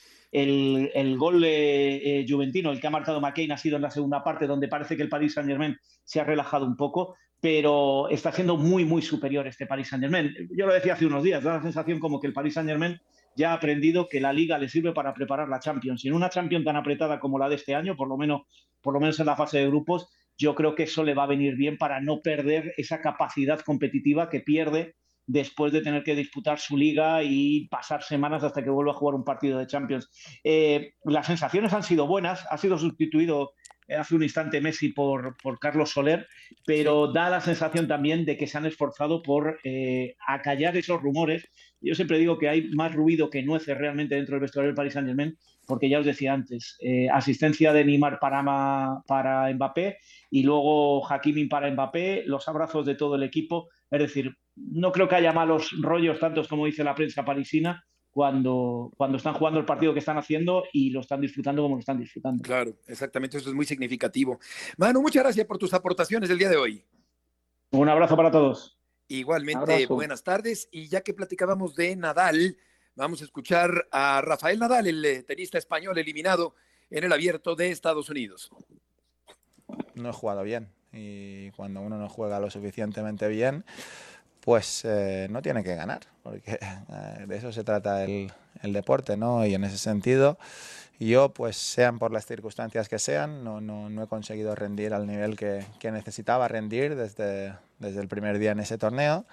El gol juventino, el que ha marcado McCain, ha sido en la segunda parte, donde parece que el Paris Saint-Germain se ha relajado un poco, pero está siendo muy, muy superior este Paris Saint-Germain. Yo lo decía hace unos días, da la sensación como que el Paris Saint-Germain ya ha aprendido que la Liga le sirve para preparar la Champions. Y en una Champions tan apretada como la de este año, por lo menos en la fase de grupos, yo creo que eso le va a venir bien para no perder esa capacidad competitiva que pierde después de tener que disputar su liga y pasar semanas hasta que vuelva a jugar un partido de Champions. Las sensaciones han sido buenas, ha sido sustituido hace un instante Messi por Carlos Soler, pero da la sensación también de que se han esforzado por acallar esos rumores. Yo siempre digo que hay más ruido que nueces realmente dentro del vestuario del Paris Saint-Germain, porque ya os decía antes, asistencia de Neymar para Mbappé y luego Hakimi para Mbappé, los abrazos de todo el equipo. Es decir, no creo que haya malos rollos tantos como dice la prensa parisina cuando están jugando el partido que están haciendo y lo están disfrutando como lo están disfrutando. Claro, exactamente, eso es muy significativo. Manu, muchas gracias por tus aportaciones del día de hoy. Un abrazo para todos. Igualmente, buenas tardes. Y ya que platicábamos de Nadal, vamos a escuchar a Rafael Nadal, el tenista español eliminado en el Abierto de Estados Unidos. No he jugado bien y cuando uno no juega lo suficientemente bien, pues no tiene que ganar, porque de eso se trata el deporte, ¿no? Y en ese sentido, yo, pues sean por las circunstancias que sean, no he conseguido rendir al nivel que necesitaba rendir desde el primer día en ese torneo.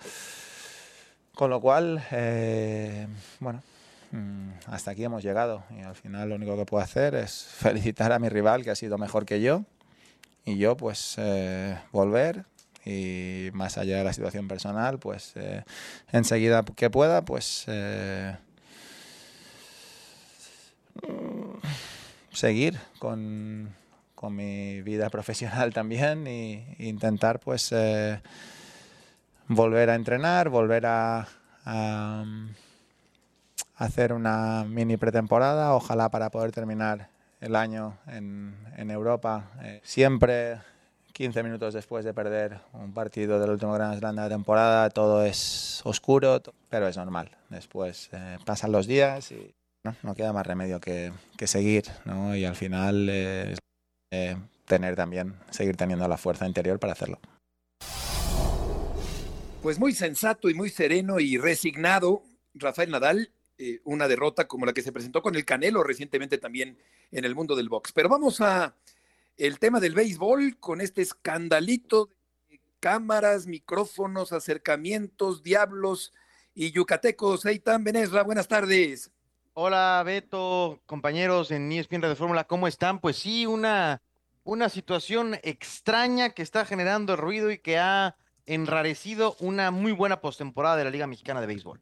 Con lo cual, bueno, hasta aquí hemos llegado y al final lo único que puedo hacer es felicitar a mi rival, que ha sido mejor que yo, y yo pues volver y más allá de la situación personal, pues enseguida que pueda, pues seguir con mi vida profesional también e intentar pues volver a entrenar, volver a hacer una mini pretemporada, ojalá para poder terminar el año en Europa. Siempre 15 minutos después de perder un partido del último Grand Slam de la temporada, todo es oscuro, pero es normal. Después pasan los días y no queda más remedio que seguir, ¿no? Y al final seguir teniendo la fuerza interior para hacerlo. Pues muy sensato y muy sereno y resignado Rafael Nadal, una derrota como la que se presentó con el Canelo recientemente también en el mundo del box. Pero vamos a el tema del béisbol con este escandalito de cámaras, micrófonos, acercamientos, diablos y yucatecos. Eitan Benesra, buenas tardes. Hola Beto, compañeros en ESPN Radio Fórmula, ¿cómo están? Pues sí, una situación extraña que está generando ruido y que ha enrarecido una muy buena postemporada de la Liga Mexicana de Béisbol.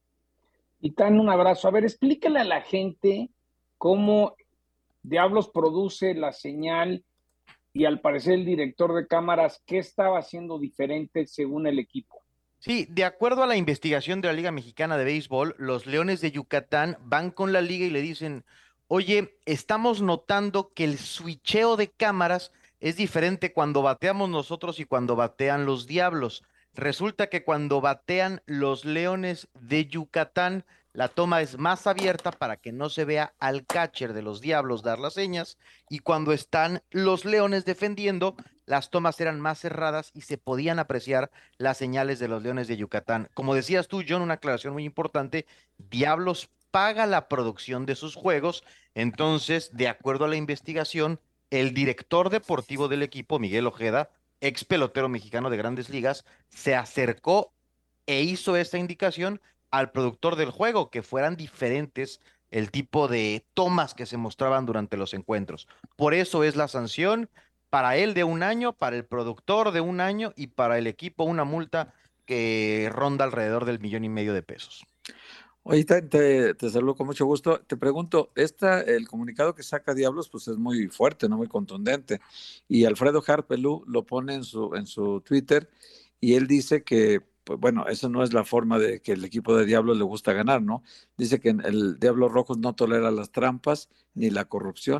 Eitan, un abrazo. A ver, explícale a la gente cómo diablos produce la señal y al parecer el director de cámaras, ¿qué estaba haciendo diferente según el equipo? Sí, de acuerdo a la investigación de la Liga Mexicana de Béisbol, los Leones de Yucatán van con la liga y le dicen, oye, estamos notando que el switcheo de cámaras es diferente cuando bateamos nosotros y cuando batean los Diablos. Resulta que cuando batean los Leones de Yucatán, la toma es más abierta para que no se vea al catcher de los Diablos dar las señas, y cuando están los Leones defendiendo, las tomas eran más cerradas y se podían apreciar las señales de los Leones de Yucatán. Como decías tú, John, una aclaración muy importante, Diablos paga la producción de sus juegos, entonces, de acuerdo a la investigación, el director deportivo del equipo, Miguel Ojeda, ex pelotero mexicano de Grandes Ligas, se acercó e hizo esta indicación al productor del juego, que fueran diferentes el tipo de tomas que se mostraban durante los encuentros. Por eso es la sanción, para él de 1 año, para el productor de 1 año y para el equipo una multa que ronda alrededor del 1.5 millones de pesos. Oye, te saludo con mucho gusto. Te pregunto, el comunicado que saca Diablos pues es muy fuerte, no muy contundente. Y Alfredo Harpelú lo pone en su Twitter y él dice que, pues bueno, eso no es la forma de que el equipo de Diablos le gusta ganar, ¿no? Dice que el Diablos Rojos no tolera las trampas ni la corrupción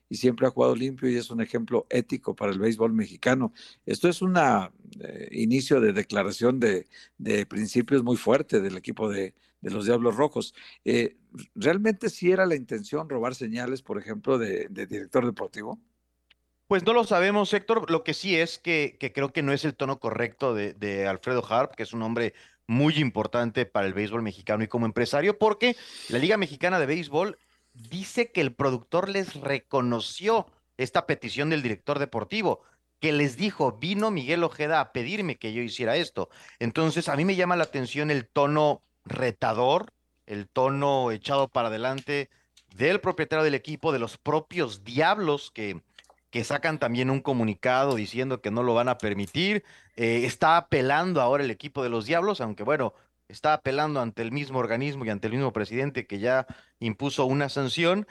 y siempre ha jugado limpio y es un ejemplo ético para el béisbol mexicano. Esto es un inicio de declaración de principios muy fuerte del equipo de los Diablos Rojos. ¿Realmente sí era la intención robar señales, por ejemplo, de director deportivo? Pues no lo sabemos, Héctor. Lo que sí es que creo que no es el tono correcto de Alfredo Harp, que es un hombre muy importante para el béisbol mexicano y como empresario, porque la Liga Mexicana de Béisbol dice que el productor les reconoció esta petición del director deportivo, que les dijo, vino Miguel Ojeda a pedirme que yo hiciera esto. Entonces, a mí me llama la atención el tono retador, el tono echado para adelante del propietario del equipo, de los propios Diablos que sacan también un comunicado diciendo que no lo van a permitir. Está apelando ahora el equipo de los Diablos, aunque bueno, está apelando ante el mismo organismo y ante el mismo presidente que ya impuso una sanción.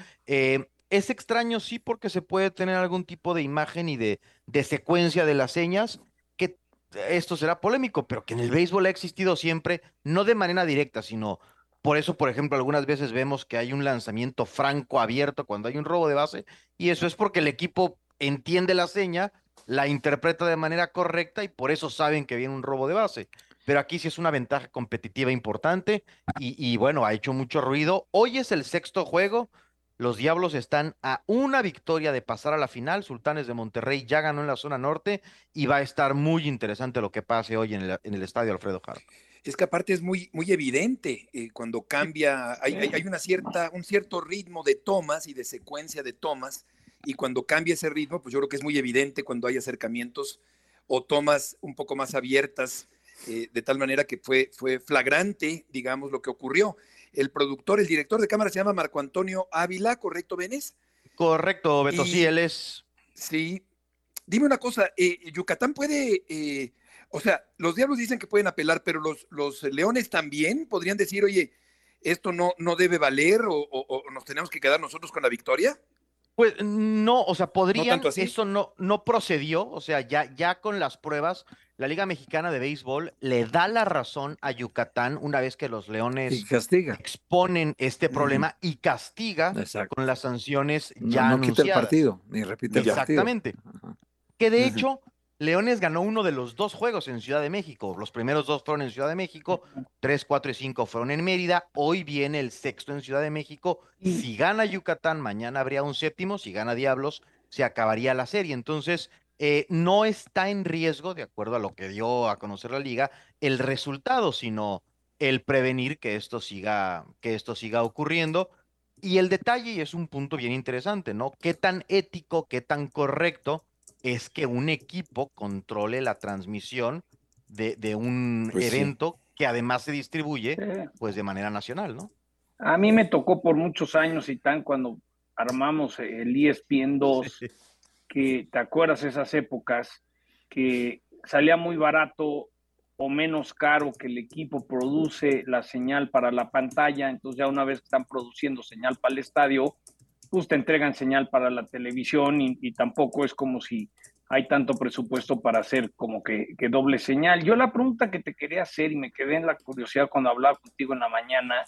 Es extraño, sí, porque se puede tener algún tipo de imagen y de secuencia de las señas, que esto será polémico, pero que en el béisbol ha existido siempre, no de manera directa, sino por eso, por ejemplo, algunas veces vemos que hay un lanzamiento franco abierto cuando hay un robo de base, y eso es porque el equipo entiende la seña, la interpreta de manera correcta y por eso saben que viene un robo de base. Pero aquí sí es una ventaja competitiva importante y bueno, ha hecho mucho ruido. Hoy es el sexto juego. Los Diablos están a una victoria de pasar a la final. Sultanes de Monterrey ya ganó en la zona norte y va a estar muy interesante lo que pase hoy en el estadio Alfredo Harp. Es que aparte es muy evidente cuando cambia, hay un cierto ritmo de tomas y de secuencia de tomas, y cuando cambia ese ritmo, pues yo creo que es muy evidente cuando hay acercamientos o tomas un poco más abiertas, de tal manera que fue flagrante, digamos, lo que ocurrió. El productor, el director de cámara se llama Marco Antonio Ávila, ¿correcto, Benes? Correcto, Beto, sí, él es. Sí. Dime una cosa, Yucatán puede, o sea, los Diablos dicen que pueden apelar, pero los Leones también podrían decir, oye, esto no debe valer o nos tenemos que quedar nosotros con la victoria. Pues no, o sea, podrían, ¿No eso no procedió, o sea, ya con las pruebas, la Liga Mexicana de Béisbol le da la razón a Yucatán una vez que los Leones exponen este problema y castiga con las sanciones ya no anunciadas. quita el partido, ni repite el partido. Exactamente. Que de hecho, Leones ganó uno de los dos juegos en Ciudad de México. Los primeros dos fueron en Ciudad de México, 3, 4 y 5 fueron en Mérida. Hoy viene el sexto en Ciudad de México. Si gana Yucatán, mañana habría un séptimo. Si gana Diablos, se acabaría la serie. Entonces, no está en riesgo, de acuerdo a lo que dio a conocer la liga, el resultado, sino el prevenir que esto siga ocurriendo. Y el detalle, y es un punto bien interesante, ¿no? ¿Qué tan ético, qué tan correcto es que un equipo controle la transmisión de un evento que además se distribuye pues de manera nacional, ¿no? A mí me tocó por muchos años y cuando armamos el ESPN 2, que te acuerdas esas épocas, que salía muy barato o menos caro que el equipo produce la señal para la pantalla, entonces ya una vez que están produciendo señal para el estadio, pues te entregan señal para la televisión y tampoco es como si hay tanto presupuesto para hacer como que doble señal. Yo la pregunta que te quería hacer y me quedé en la curiosidad cuando hablaba contigo en la mañana,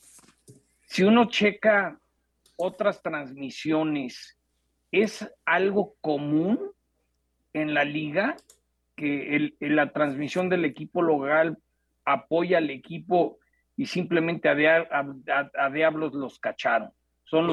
si uno checa otras transmisiones, ¿es algo común en la liga que la transmisión del equipo local apoya al equipo y simplemente a Diablos los cacharon? Son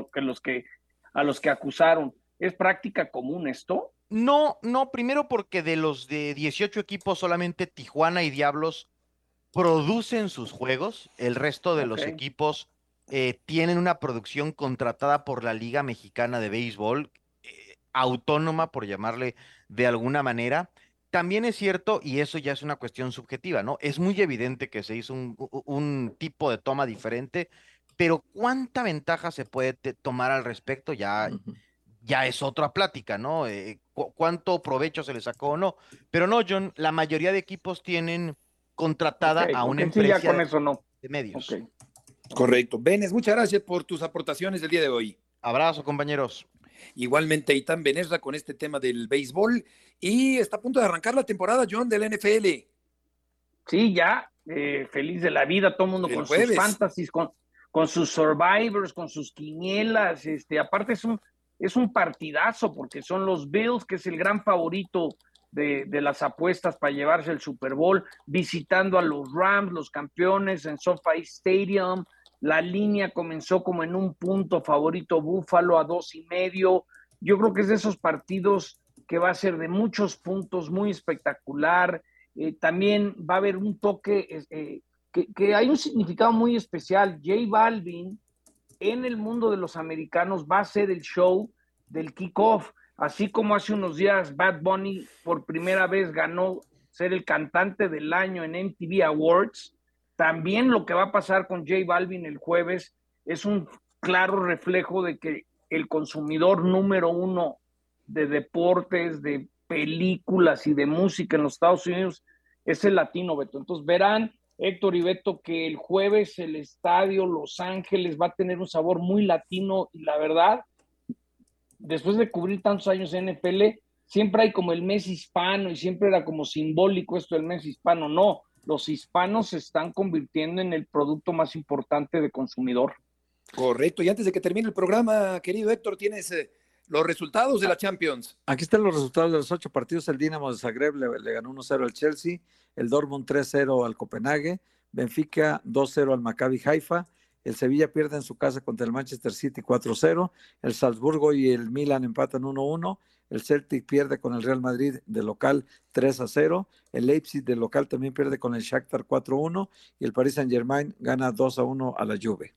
a los que acusaron. ¿Es práctica común esto? No, primero porque de los de 18 equipos solamente Tijuana y Diablos producen sus juegos, el resto de los equipos tienen una producción contratada por la Liga Mexicana de Béisbol, autónoma por llamarle de alguna manera. También es cierto, y eso ya es una cuestión subjetiva, ¿no? Es muy evidente que se hizo un tipo de toma diferente, pero ¿cuánta ventaja se puede tomar al respecto? Ya es otra plática, ¿no? ¿Cuánto provecho se le sacó o no? Pero no, John, la mayoría de equipos tienen contratada a una empresa ya con eso no. de medios. Correcto. Benes, muchas gracias por tus aportaciones del día de hoy. Abrazo, compañeros. Igualmente, Itán Benesra con este tema del béisbol. Y está a punto de arrancar la temporada, John, del NFL. Sí, ya, feliz de la vida, todo el mundo con sus fantasies, con sus survivors, con sus quinielas. Aparte es un partidazo porque son los Bills, que es el gran favorito de las apuestas para llevarse el Super Bowl, visitando a los Rams, los campeones en SoFi Stadium. La línea comenzó como en un punto, favorito Buffalo a 2.5. Yo creo que es de esos partidos que va a ser de muchos puntos, muy espectacular. También va a haber un toque que hay un significado muy especial. J Balvin en el mundo de los americanos va a ser el show del kickoff, así como hace unos días Bad Bunny por primera vez ganó ser el cantante del año en MTV Awards. También lo que va a pasar con J Balvin el jueves es un claro reflejo de que el consumidor número uno de deportes, de películas y de música en los Estados Unidos es el latino, Beto. Entonces verán, Héctor y Beto, que el jueves el estadio Los Ángeles va a tener un sabor muy latino, y la verdad, después de cubrir tantos años en NFL, siempre hay como el mes hispano y siempre era como simbólico esto del mes hispano. No, los hispanos se están convirtiendo en el producto más importante de consumidor. Correcto, y antes de que termine el programa, querido Héctor, tienes los resultados de la Champions. Aquí están los resultados de los 8 partidos. El Dinamo de Zagreb le ganó 1-0 al Chelsea, el Dortmund 3-0 al Copenhague, Benfica 2-0 al Maccabi Haifa, el Sevilla pierde en su casa contra el Manchester City 4-0, el Salzburgo y el Milan empatan 1-1, el Celtic pierde con el Real Madrid de local 3-0, el Leipzig de local también pierde con el Shakhtar 4-1 y el Paris Saint-Germain gana 2-1 a la Juve.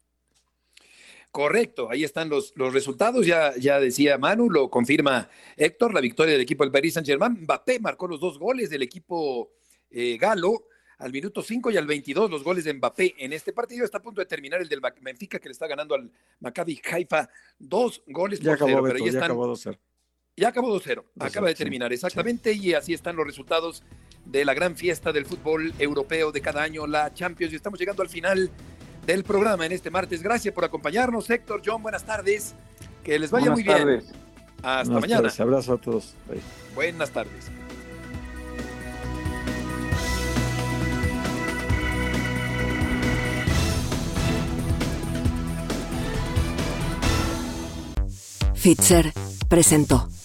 Correcto, ahí están los resultados, ya decía Manu, lo confirma Héctor, la victoria del equipo del Paris Saint-Germain. Mbappé marcó los 2 goles del equipo galo al minuto 5 y al 22, los goles de Mbappé en este partido. Está a punto de terminar el del Benfica, que le está ganando al Maccabi Haifa 2 goles por 0. Pero ahí están. Ya acabó 2-0. Ya acabó 2-0, acaba de terminar, exactamente, sí. Y así están los resultados de la gran fiesta del fútbol europeo de cada año, la Champions, y estamos llegando al final del programa en este martes. Gracias por acompañarnos, Héctor, John, buenas tardes, que les vaya muy bien. Hasta mañana. Tardes. Abrazo a todos. Bye. Buenas tardes. Fitzer presentó